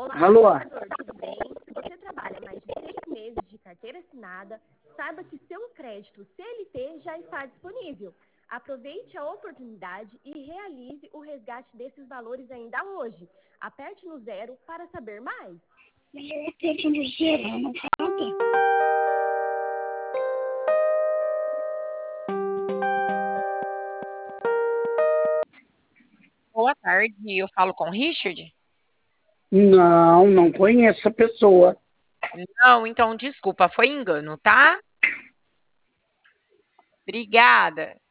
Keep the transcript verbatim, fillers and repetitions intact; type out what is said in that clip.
Olá, Alô? contador, tudo bem? Se você trabalha mais de seis meses de carteira assinada, saiba que seu crédito C L T já está disponível. Aproveite a oportunidade e realize o resgate desses valores ainda hoje. Aperte no zero para saber mais. Mas eu tenho no zero, não falta? Boa tarde, eu falo com o Richard? Não, não conheço a pessoa. Não, então desculpa, foi engano, tá? Obrigada.